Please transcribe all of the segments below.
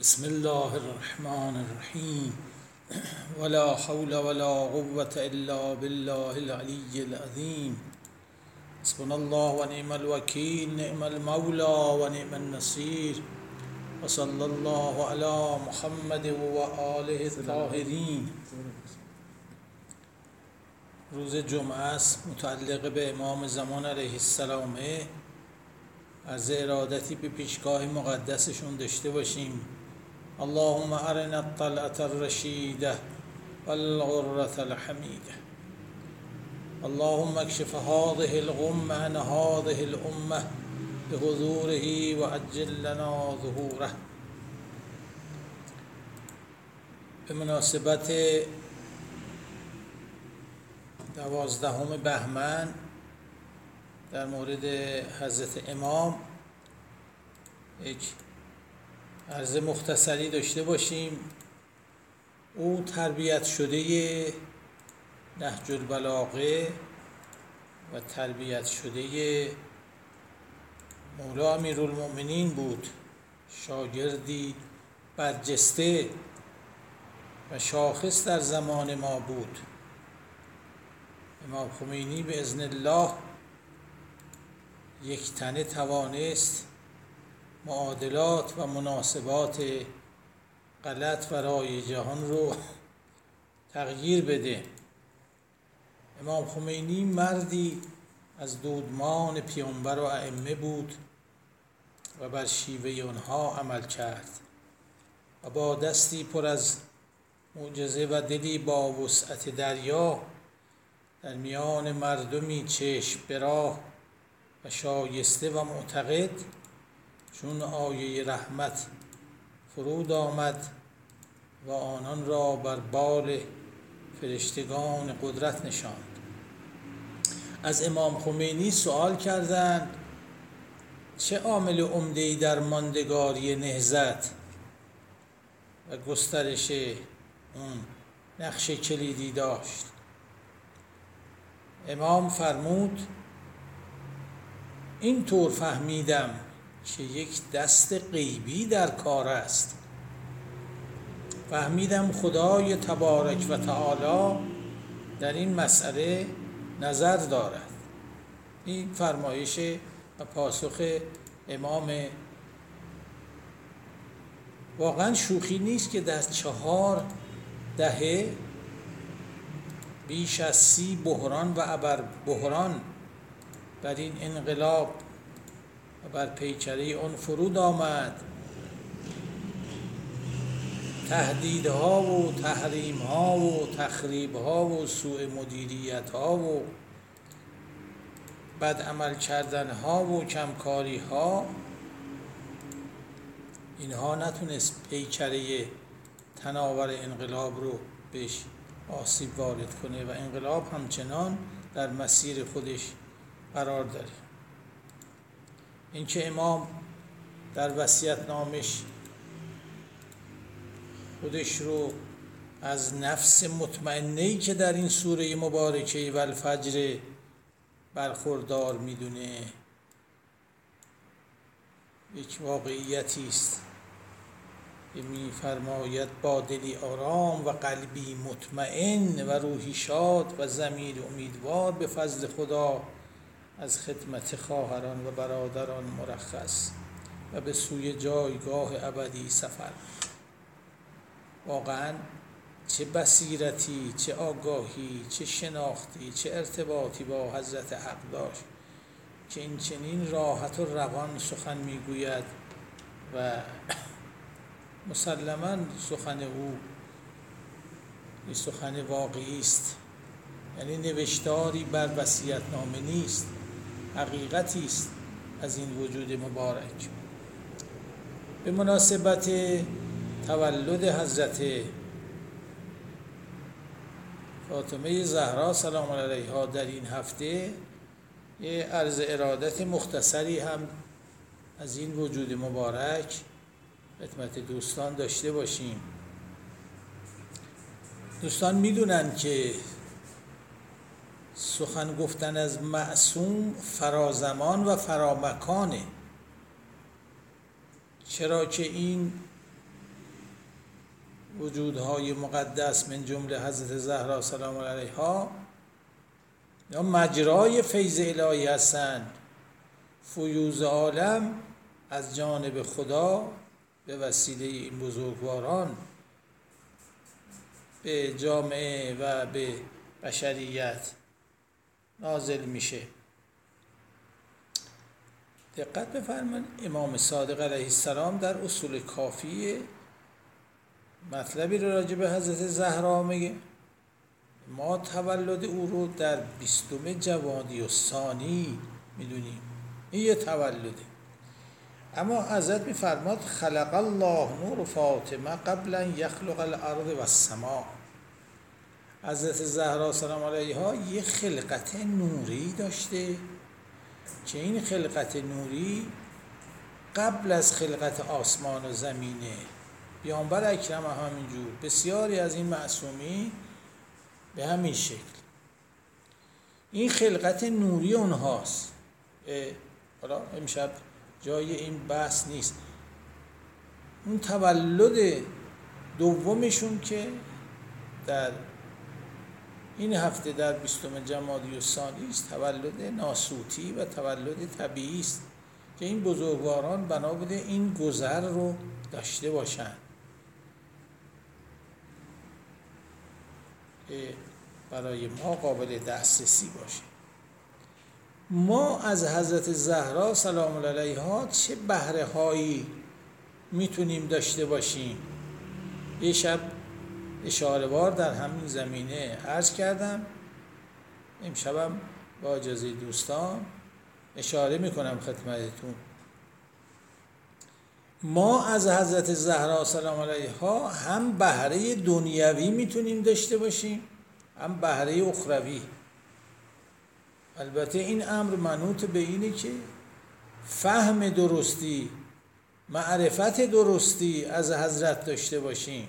بسم الله الرحمن الرحیم ولا حول ولا قوة الا بالله العلی العظیم حسبنا الله و نعم الوکیل نعم المولى و نعم النصیر و صلی الله علی محمد و آله الطاهرین. روز جمعه است، متعلق به امام زمان علیه السلام. عرض ارادتی به پیشگاه مقدسشون داشته باشیم. اللهم ارنا الطلعة الرشیده والغرة الحمیده. اللهم اکشف هذه الغمة عن هذه الامة بحضوره و عجل لنا ظهوره. به مناسبت 12 بهمن در مورد حضرت امام یک عرض مختصری داشته باشیم. او تربیت شده نهج البلاغه و تربیت شده مولا امیرالمؤمنین بود، شاگردی برجسته و شاخص در زمان ما بود. امام خمینی به اذن الله یک تنه توانست معادلات و مناسبات غلط و رای جهان رو تغییر بده. امام خمینی مردی از دودمان پیامبر و ائمه بود و بر شیوه آنها عمل کرد و با دستی پر از معجزه و دلی با وسعت دریا در میان مردمی چشم به راه و شایسته و معتقد چون آیه رحمت فرود آمد و آنان را بر بال فرشتگان قدرت نشاند. از امام خمینی سوال کردند چه عامل عمده‌ای در ماندگاری نهضت و گسترش اون نقش کلیدی داشت؟ امام فرمود این طور فهمیدم که یک دست غیبی در کار است. فهمیدم خدای تبارک و تعالی در این مسئله نظر دارد. این فرمایش و پاسخ امام واقعا شوخی نیست که در 4 دهه بیش از 30 بحران و ابر بحران بر این انقلاب و بر پیکره اون فرود آمد. تهدیدها و تحریمها و تخریبها و سوء مدیریتها و بد عمل کردنها و کمکاریها، اینها نتونست پیکره تناور انقلاب رو بهش آسیب وارد کنه و انقلاب همچنان در مسیر خودش قرار داره. اینکه امام در وصیت‌نامش خودش رو از نفس مطمئنه‌ای که در این سوره مبارکه والفجر برخوردار میدونه، یک واقعیتی است که می‌فرماید با دلی آرام و قلبی مطمئن و روحی شاد و ضمیر امیدوار به فضل خدا از خدمت خواهران و برادران مرخص و به سوی جایگاه ابدی سفر. واقعا چه بصیرتی، چه آگاهی، چه شناختی، چه ارتباطی با حضرت حق داشت که این چنین راحت و روان سخن میگوید و مسلماً سخن او این سخن واقعی است. یعنی نوشتاری بر وصیت‌نامه نیست، حقیقتی است از این وجود مبارک. به مناسبت تولد حضرت فاطمه زهرا سلام علیها در این هفته یه عرض ارادت مختصری هم از این وجود مبارک خدمت دوستان داشته باشیم. دوستان میدونن که سخن گفتن از معصوم فرازمان و فرامکانه، چرا که این وجودهای مقدس من جمله حضرت زهرا سلام الله علیها یا مجرای فیض الهی هستند. فیوض عالم از جانب خدا به وسیله این بزرگواران به جامعه و به بشریت نازل میشه. دقت بفرمایید امام صادق علیه السلام در اصول کافی مطلبی رو راجع به حضرت زهرا میگه. ما تولد او رو در 20 جوادی الثانی میدونیم، این یه تولده. اما حضرت میفرماد خلق الله نور فاطمه قبل ان یخلق الارض و السماء. حضرت زهرا سلام علیها یه خلقت نوری داشته که این خلقت نوری قبل از خلقت آسمان و زمینه. پیامبر اکرم همینجور، بسیاری از این معصومین به همین شکل. این خلقت نوری اونهاست. حالا امشب جای این بحث نیست. اون تولد دومشون که در این هفته در 20 جمادی الثانی است، تولد ناسوتی و تولد طبیعی است که این بزرگواران بنا بوده این گذر رو داشته باشند که برای ما قابل دسترسی باشه. ما از حضرت زهرا سلام الله علیها چه بهره هایی میتونیم داشته باشیم؟ یه شب اشاره‌وار در همین زمینه عرض کردم، امشبم با اجازه دوستان اشاره میکنم خدمتتون. ما از حضرت زهرا سلام علیها هم بهره دنیوی میتونیم داشته باشیم، هم بهره اخروی. البته این امر منوط به اینه که فهم درستی، معرفت درستی از حضرت داشته باشیم،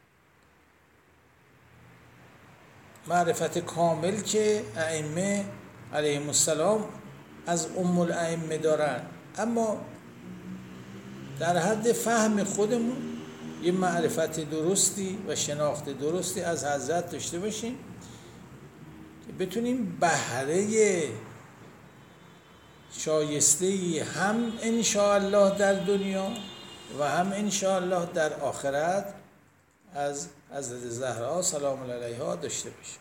معرفت کامل که ائمه علیهم السلام از ام الائمه دارن. اما در حد فهم خودمون یه معرفت درستی و شناخت درستی از حضرت داشته باشیم که بتونیم بهره شایسته‌ای هم انشاءالله در دنیا و هم انشاءالله در آخرت از حضرت زهرا سلام الله علیها داشته باشیم.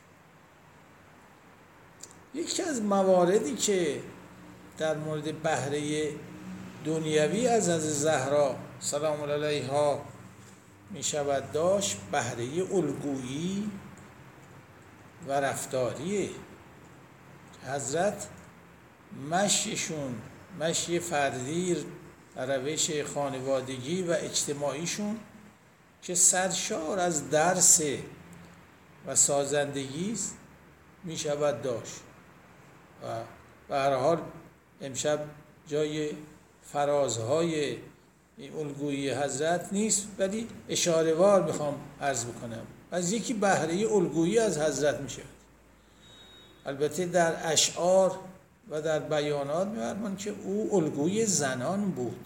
یکی از مواردی که در مورد بهره دنیوی از حضرت زهرا سلام الله علیها می شود داشت، بهره الگویی و رفتاریه. حضرت مشیشون، مشی فردی، روش خانوادگی و اجتماعیشون که سرشار از درس و سازندگی است می شود داشت. و به هر حال امشب جای فرازهای الگویی حضرت نیست، ولی اشاره وار میخوام عرض بکنم. از یکی بهره الگویی از حضرت می شود. البته در اشعار و در بیانات می‌فرمایند که او الگوی زنان بود،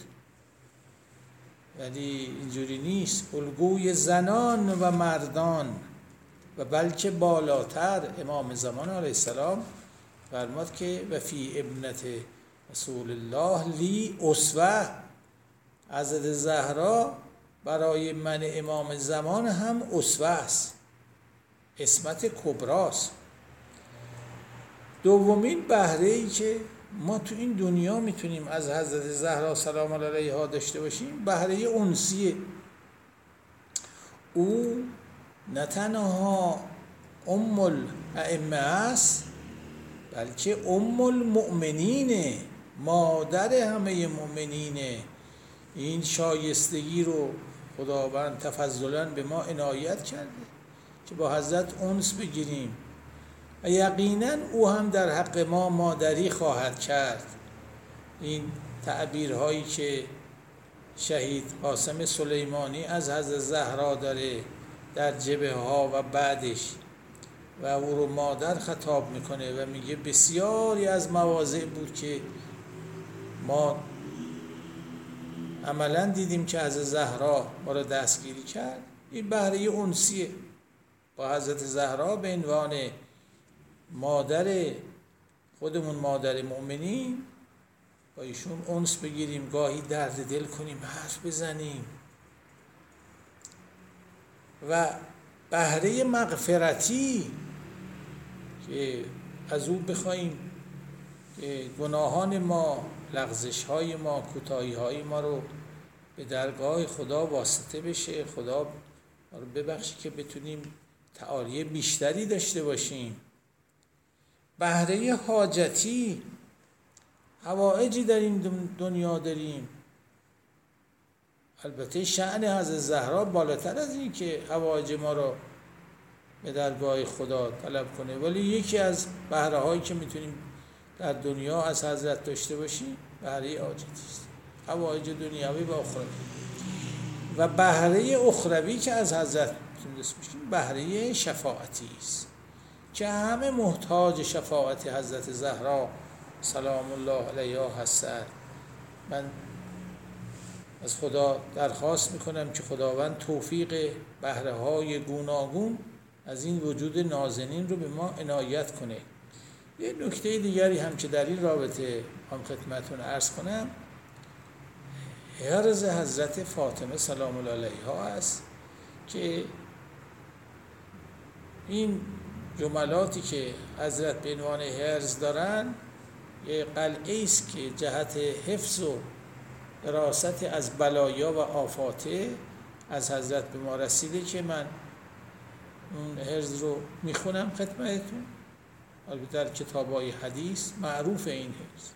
ولی اینجوری نیست. الگوی زنان و مردان و بلکه بالاتر امام زمان علیه السلام فرمود که و فی ابنت رسول الله لی اسوه. حضرت زهرا برای من امام زمان هم اسوه است، اسمت کبراست. دومین بهره‌ای که ما تو این دنیا میتونیم از حضرت زهرا سلام الله علیها داشته باشیم بهره انسیه. او نه تنها ام الائمه است، بلکه ام المؤمنینه، مادر همه مؤمنینه. این شایستگی رو خداوند تفضلاً به ما عنایت کرده که با حضرت انس بگیریم و یقیناً او هم در حق ما مادری خواهد کرد. این تعبیرهایی که شهید قاسم سلیمانی از حضرت زهرا داره در جبهه ها و بعدش و او رو مادر خطاب میکنه و میگه بسیاری از مواضع بود که ما عملاً دیدیم که حضرت زهرا ما رو دستگیری کرد. این بهره انسیه با حضرت زهرا به عنوان مادر خودمون، مادر مؤمنین، با ایشون انس بگیریم، گاهی درد دل کنیم، حرف بزنیم و بهره مغفرتی که از او بخوایم که گناهان ما، لغزش‌های ما، کوتاهی‌های ما رو به درگاه خدا واسطه بشه، خدا ما رو ببخشه که بتونیم تعالی بیشتری داشته باشیم. بهره حاجتی، حوائجی در این دنیا داریم. البته شأن حضرت زهرا بالاتر از این که حوائج ما رو به درگاه خدا طلب کنه، ولی یکی از بهره هایی که میتونیم در دنیا از حضرت داشته باشیم بهره حاجتی است، حوائج دنیوی و اخروی. و بهره اخروی که از حضرت میتونیم داشته باشیم بهره شفاعتی است که همه محتاج شفاعت حضرت زهرا سلام الله علیها هستند. من از خدا درخواست میکنم که خداوند توفیق بهره های گوناگون از این وجود نازنین رو به ما عنایت کنه. یه نکته دیگری هم که در این رابطه هم خدمتتون عرض کنم، حرز حضرت فاطمه سلام الله علیها است که این جملاتی که حضرت به عنوان حرز دارن یه قلعه است که جهت حفظ و حراست از بلایا و آفات از حضرت به ما رسیده که من اون حرز رو میخونم خدمتتون. البته در کتاب‌های حدیث معروف این حرز.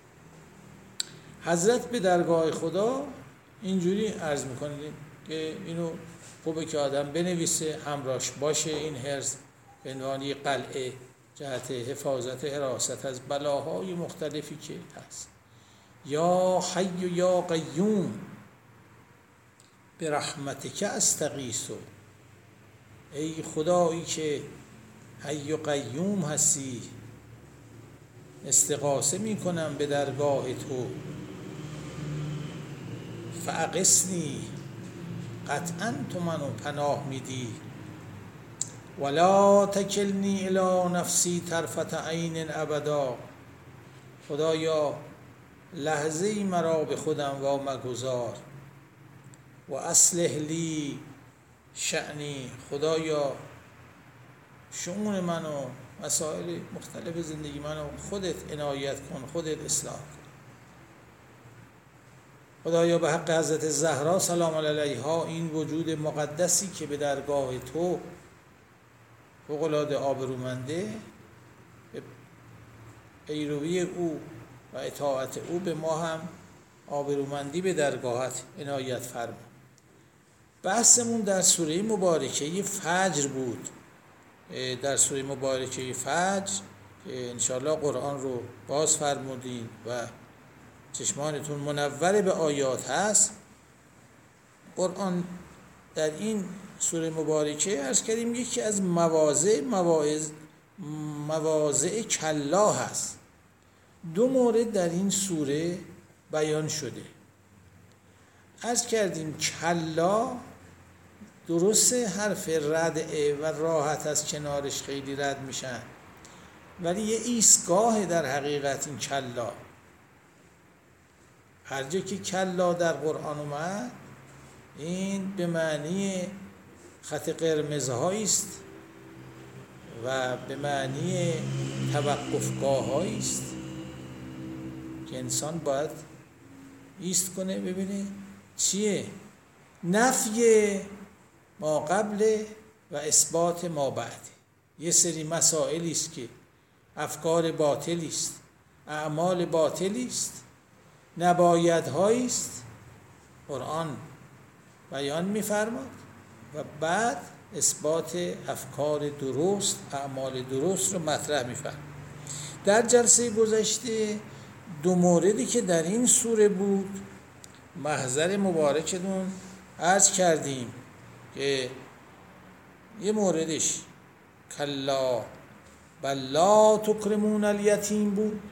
حضرت به درگاه خدا اینجوری عرض میکنه که اینو خوبه که آدم بنویسه، همراهش باشه. این حرز به عنوان یک قلعه جهت حفاظت حراست از بلاهای مختلفی که هست. یا حی و یا قیوم به رحمتک استغیث، ای خدایی که حی و قیوم هستی استغاثه میکنم به درگاه تو. فاغثنی، قطعا تو منو پناه میدی. ولا تکلنی الی نفسی طرفة عین ابدا، خدایا لحظه ای مرا به خودم وا مگذار. و اصلح لی شأنی، خدایا شؤون منو، مسائل مختلف زندگی منو خودت عنایت کن، خودت اصلاح کن. خدایا به حق حضرت زهرا سلام علیها این وجود مقدسی که به درگاه تو فوق‌العاده آبرومنده، به پیروی او و اطاعت او به ما هم آبرومندی به درگاهت عنایت فرما. بحثمون در سوره مبارکه فجر بود. در سوره مبارکه فجر که انشاءالله قرآن رو باز فرمودین و چشمانتون منور به آیات هست. قرآن در این سوره مبارکه عرض کردیم یکی از مواضع کلا هست. دو مورد در این سوره بیان شده. عرض کردیم کلا درست حرف ردعه و راحت از کنارش خیلی رد میشن، ولی یه ایستگاه در حقیقت این کلا. هر جا که کلا در قرآن اومد این به معنی خط قرمزهایی است و به معنی توقفگاه‌هایی است که انسان باید ایست کنه ببینه چیه. نفی ما قبل و اثبات ما بعد. یه سری مسائلی است که افکار باطلی است، اعمال باطلی است، نبایدهایی است، قرآن بیان می‌فرماد و بعد اثبات افکار درست، اعمال درست رو مطرح می‌فرماد. در جلسه گذشته دو موردی که در این سوره بود محضر مبارکتون عرض کردیم که یه موردش کلا بل لا تکرمون الیتیم بود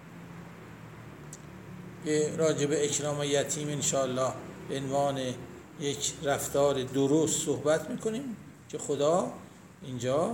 که راجع به اکرام یتیم انشاءالله به عنوان یک رفتار درست صحبت میکنیم که خدا اینجا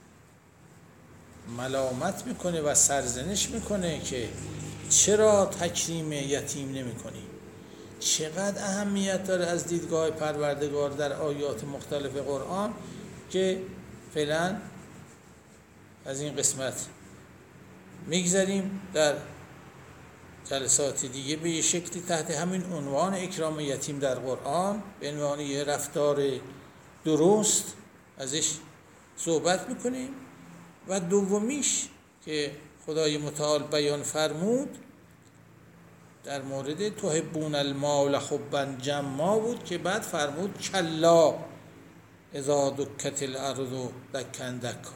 ملامت میکنه و سرزنش میکنه که چرا تکریم یتیم نمیکنی. چقدر اهمیت داره از دیدگاه پروردگار در آیات مختلف قرآن که فعلا از این قسمت میگذریم. در جلسات دیگه به یه شکلی تحت همین عنوان اکرام یتیم در قرآن به عنوان یه رفتار درست ازش صحبت میکنیم. و دومیش که خدای متعال بیان فرمود در مورد تحبون المال حبا جما بود که بعد فرمود کلا اذا دکت الارض دکا دکا.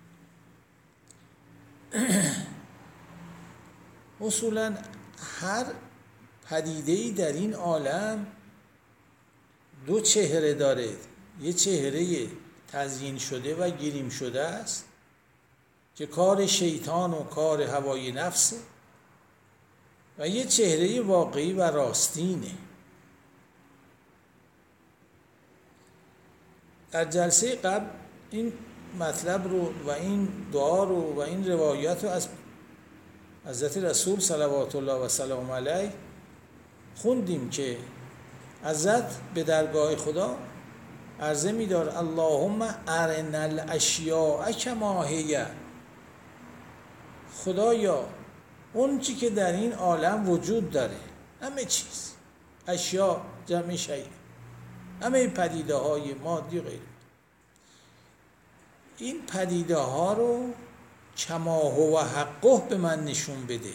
اصولا هر پدیده‌ای در این عالم دو چهره داره. یه چهره تزیین شده و گریم شده است که کار شیطان و کار هوای نفسه، و یه چهره واقعی و راستینه. در جلسه قبل این مطلب رو و این دعا رو و این روایت رو از حضرت رسول صلوات الله و سلام علیه خوندیم که حضرت به درگاه خدا عرضه می‌دار اللهم ارنا الاشیاء کما هی. خدایا اون چی که در این عالم وجود داره، همه چیز، اشیاء جمع شیء، همه پدیده های مادی و غیره، این پدیده ها رو کما هو حقه به من نشون بده.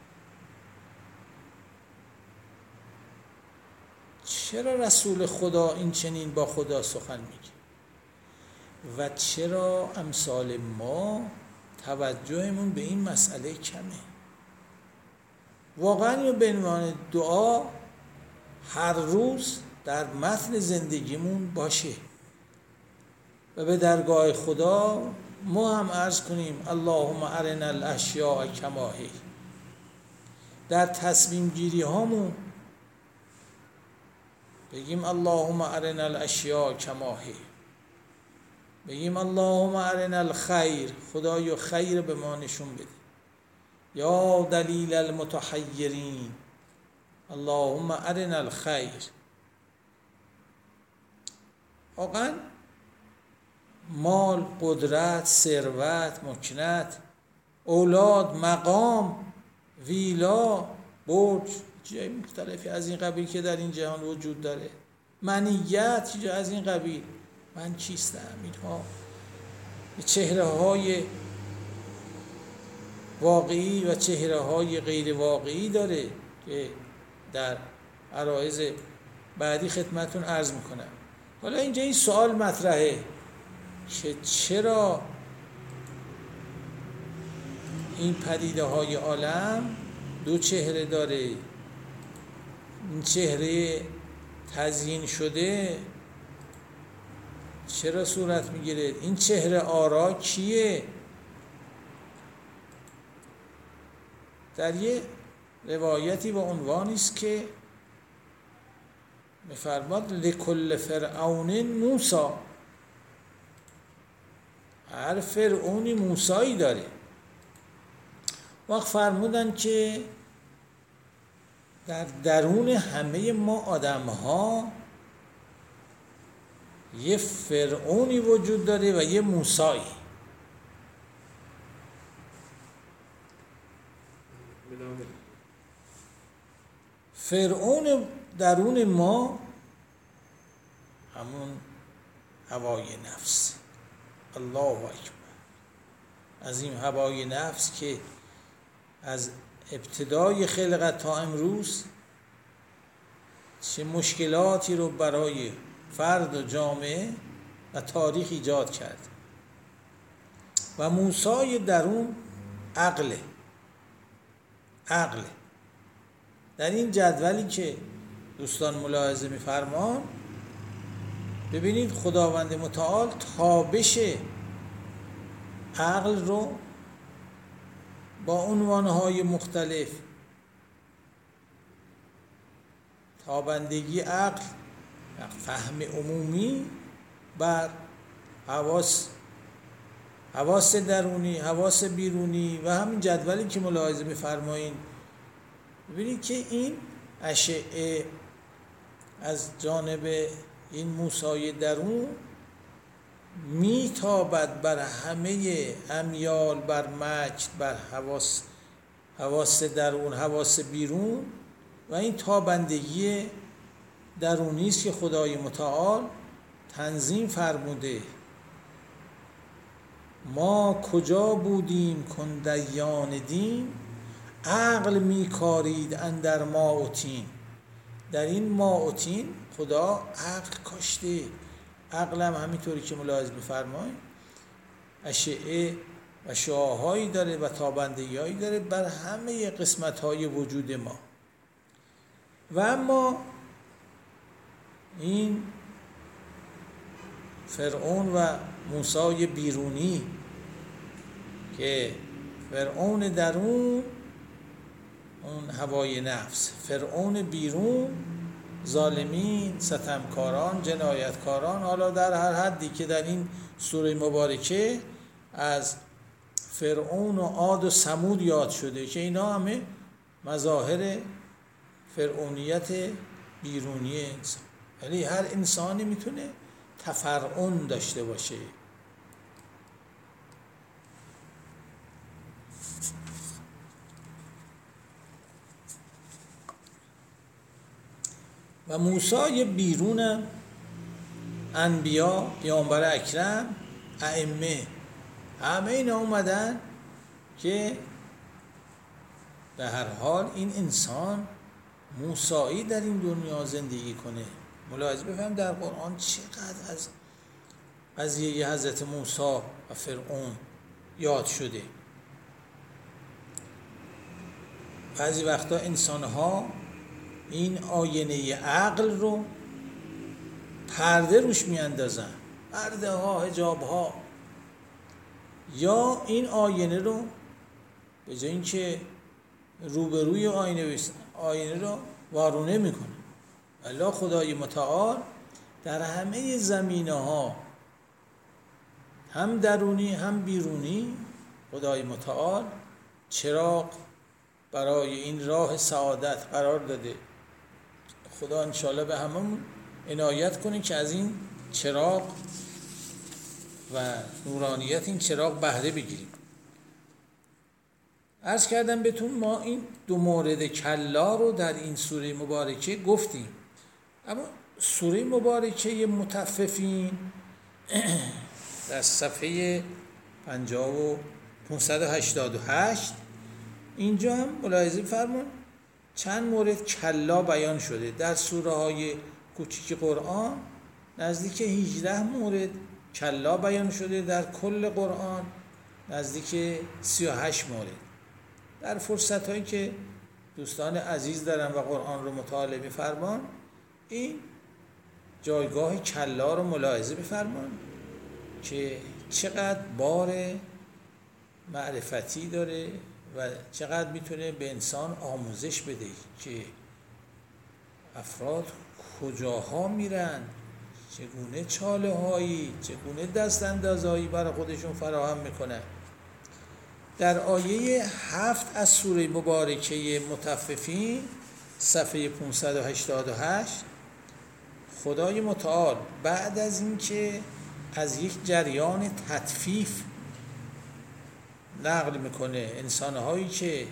چرا رسول خدا این چنین با خدا سخن میگه و چرا امثال ما توجهمون به این مسئله کمه؟ واقعا یا به عنوان دعا هر روز در متن زندگیمون باشه و به درگاه خدا ما هم عرض کنیم اللهم ارنا الاشیاء کما هی. در تصمیم گیری هامون بگیم اللهم ارنا الاشیاء کما هی. بگیم اللهم ارنا الخیر، خدایا خیر به ما نشون بده. یا دلیل المتحیرین اللهم ارنا الخیر. واقعا مال، قدرت، ثروت، مکنت، اولاد، مقام، ویلا، برج، جای مختلفی از این قبیل که در این جهان وجود داره، منیت چیز از این قبیل، من چیستم، اینها چهره های واقعی و چهره های غیر واقعی داره که در عرایض بعدی خدمتون عرض میکنم. حالا اینجا این سوال مطرحه که چرا این پدیده های عالم دو چهره داره؟ این چهره تزیین شده چرا صورت میگیره؟ این چهره آرا کیه؟ در یه روایتی با عنوانی است که می‌فرماد لکل فرعون موسی، هر فرعونی موسایی داره. وقت فرمودن که در درون همه ما آدم‌ها یه فرعونی وجود داره و یه موسایی. فرعون درون ما همون هوای نفس، الله اکبر، از این هوای نفس که از ابتدای خلقت تا امروز چه مشکلاتی رو برای فرد و جامعه و تاریخ ایجاد کرد. و موسی درون عقله. در این جدولی که دوستان ملاحظه می‌فرمان ببینید خداوند متعال تابش عقل رو با عنوانهای مختلف، تابندگی عقل فهم عمومی بر حواس درونی، حواس بیرونی و همین جدولی که ملاحظه بفرمایید ببینید که این اشعه از جانب این موسای درون میتابد بر همه امیال، بر مجد، بر حواس درون، حواس بیرون، و این تابندگی درونی است که خدای متعال تنظیم فرموده. ما کجا بودیم کن دیان دین، عقل میکارید اندر ما و تین. در این ما و تین خدا عقل کاشته. عقل هم همینطوری که ملاحظه بفرمایید اشعه و شعاعهایی داره و تابندگی‌هایی داره بر همه قسمت‌های وجود ما. و اما این فرعون و موسی بیرونی که فرعون درون اون هوای نفس، فرعون بیرون ظالمین، ستمکاران، جنایتکاران، حالا در هر حدی که در این سوره مبارکه از فرعون و عاد و ثمود یاد شده که اینا همه مظاهر فرعونیت بیرونی انسان. ولی هر انسانی میتونه تفرعون داشته باشه. و موسی بیرون انبیا، پیامبر اکرم، ائمه، همه اینا اومدن که به هر حال این انسان موسایی در این دنیا زندگی کنه. ملاحظه بفهم در قرآن چقدر از قضیه حضرت موسی و فرعون یاد شده. بعضی وقتا انسان‌ها این آینه عقل رو پرده روش میاندازن، پرده ها، حجاب ها، یا این آینه رو به جای اینکه روبروی آینه رو وارونه میکنه. الله خدای متعال در همه زمینه ها، هم درونی هم بیرونی، خدای متعال چراغ برای این راه سعادت قرار داده. خدا انشاءالله به همون عنایت کنه که از این چراغ و نورانیت این چراغ بهره بگیریم. عرض کردم بهتون ما این دو مورد کلا رو در این سوره مبارکه گفتیم، اما سوره مبارکه مطففین در صفحه 588 اینجا هم ملاحظه فرمون چند مورد کلا بیان شده. در سوره های کوچیک قرآن نزدیک 18 مورد کلا بیان شده، در کل قرآن نزدیک 38 مورد. در فرصت هایی که دوستان عزیز دارن و قرآن رو مطالعه می‌فرمان این جایگاه کلا رو ملاحظه بفرمان که چقدر بار معرفتی داره و چقدر میتونه به انسان آموزش بده که افراد کجاها میرن، چگونه چاله هایی، چگونه دست اندازهایی برای خودشون فراهم میکنن. در آیه 7 از سوره مبارکه مطففین صفحه 588 خدای متعال بعد از اینکه از یک جریان تطفیف نقل میکنه، انسانهایی که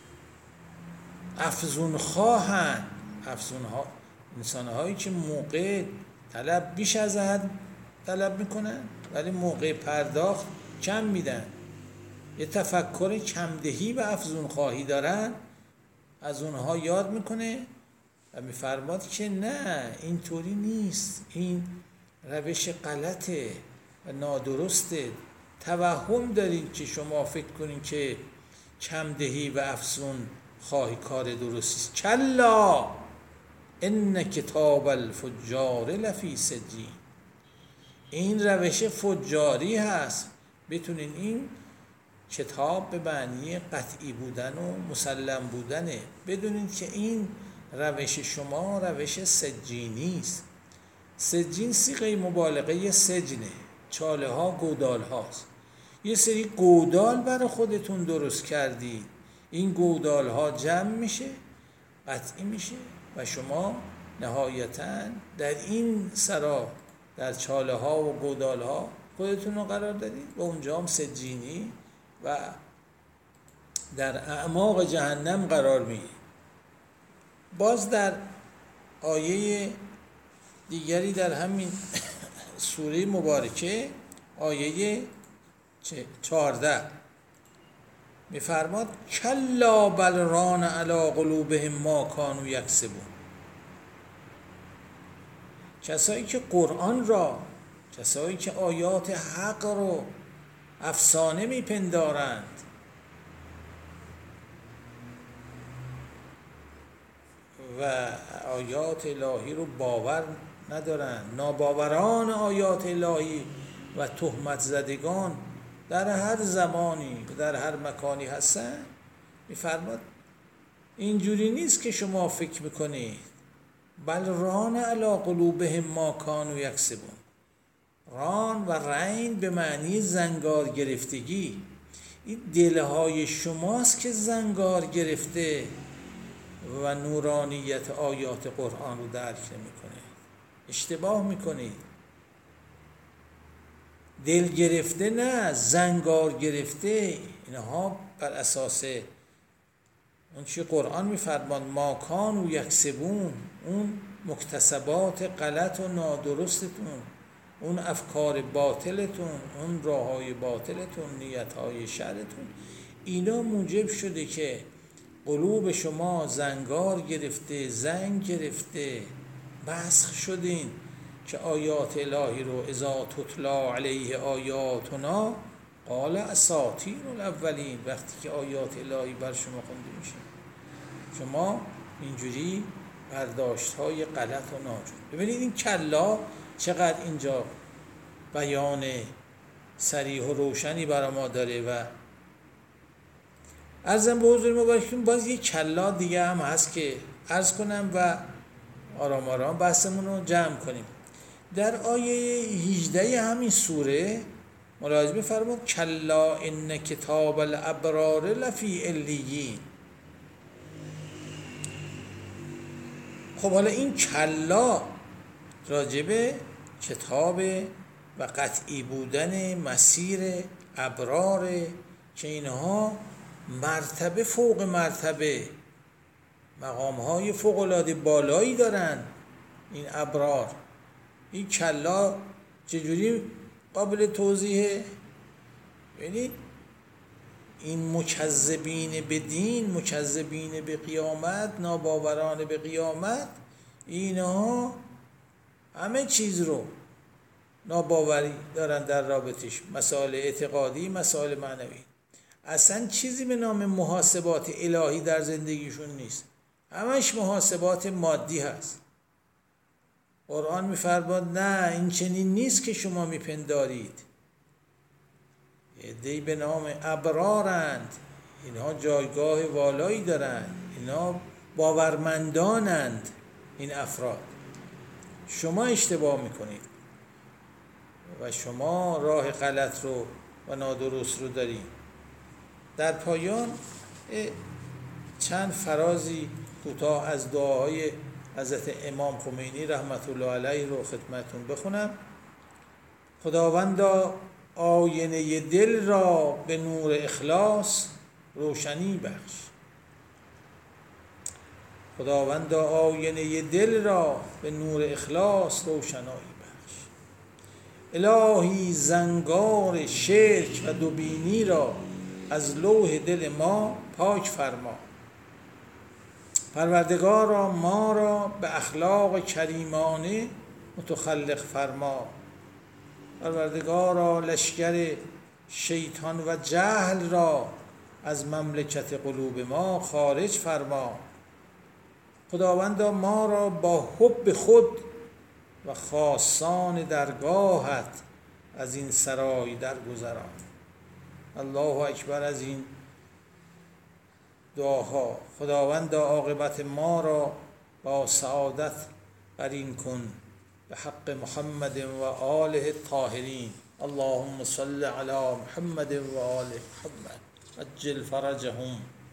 افزون خواهن، انسانهایی که موقع طلب بیش از حد طلب میکنن ولی موقع پرداخت کم میدن، یه تفکر کمدهی و افزون خواهی دارن، از اونها یاد میکنه و میفرماد که نه اینطوری نیست، این روش غلطه و نادرسته. توهم دارید که شما فکر کنید که کمدهی و افزون خواهی کار درستی. کلا ان کتاب الفجار لفی سجین. این روش فجاری هست. بتونین این کتاب به معنی قطعی بودن و مسلم بودنه، بدونید که این روش شما روش سجینی است. سجین صیغه مبالغه سجنه، چاله ها گودال هاست. یه سری گودال برای خودتون درست کردید، این گودال ها جمع میشه، قطعی میشه و شما نهایتاً در این سرا، در چاله ها و گودال ها خودتون رو قرار دادید و اونجا هم سجینی و در اعماق جهنم قرار میگیرید. باز در آیه دیگری در همین سوره مبارکه، آیه 14 میفرماد کلا بل ران علی قلوبهم ما کانوا یکسبون. کسایی که قرآن را، کسایی که آیات حق رو افسانه میپندارند و آیات الهی رو باور ندارند، ناباوران آیات الهی و تهمت زدگان در هر زمانی و در هر مکانی هستن، میفرماد اینجوری نیست که شما فکر میکنید. بل ران علی قلوبهم ما کانوا یکسبون. ران و رین به معنی زنگار گرفتگی. این دلهای شماست که زنگار گرفته و نورانیت آیات قرآن رو درک نمیکنه. اشتباه میکنید. دل گرفته نه، زنگار گرفته. اینها بر اساس اون چی قرآن میفرماد ما کانوا یکسبون، اون مکتسبات غلط و نادرستتون، اون افکار باطلتون، اون راههای باطلتون، نیتهای شرتون، اینا موجب شده که قلوب شما زنگار گرفته، زنگ گرفته، مسخ شدین که آیات الهی رو اذا تتلا علیه آیاتنا قال اساطیر الاولین، وقتی که آیات الهی بر شما خونده میشه شما اینجوری برداشت‌های غلط و ناجور. ببینید این کلا چقدر اینجا بیان صریح و روشنی برای ما داره. و عرضم به حضور مبارکتون باز یک کلا دیگه هم هست که عرض کنم و آرام آرام بحثمون رو جمع کنیم. در آیه 18 همین سوره ملاحظه بفرمایید کلا ان کتاب الابرار لفی علیین. خب حالا این کلا راجبه کتاب و قطعی بودن مسیر ابرار که اینها مرتبه فوق مرتبه، مقامهای فوق‌العاده بالایی دارن این ابرار. این کلا چجوری قابل توضیحه؟ ببینید این مکذبین به دین، مکذبین به قیامت، ناباوران به قیامت، اینها همه چیز رو ناباوری دارن در رابطش، مسائل اعتقادی، مسائل معنوی. اصلا چیزی به نام محاسبات الهی در زندگیشون نیست، همش محاسبات مادی هست. قرآن می‌فرماید نه این چنین نیست که شما میپندارید. عده‌ای به نام ابرارند، اینها جایگاه والایی دارند، اینها باورمندانند. این افراد شما اشتباه میکنید و شما راه غلط رو و نادرست رو دارید. در پایان چند فرازی کوتاه از دعاهای حضرت امام خمینی رحمت الله علیه رو خدمتون بخونم. خداوندا آینه دل را به نور اخلاص روشنی بخش. خداوندا آینه دل را به نور اخلاص روشنایی بخش. الهی زنگار شرک و دوبینی را از لوح دل ما پاک فرما. پروردگارا ما را به اخلاق کریمانه متخلق فرما. پروردگارا لشکر شیطان و جهل را از مملکت قلوب ما خارج فرما. خداوندا ما را با حب خود و خاصان درگاهت از این سرای درگذران. الله اکبر از این دعاها. خداوندا عاقبت ما را با سعادت قرین کن بحق محمد وآله الطاهرين. اللهم صل على محمد وآل محمد عجل فرجهم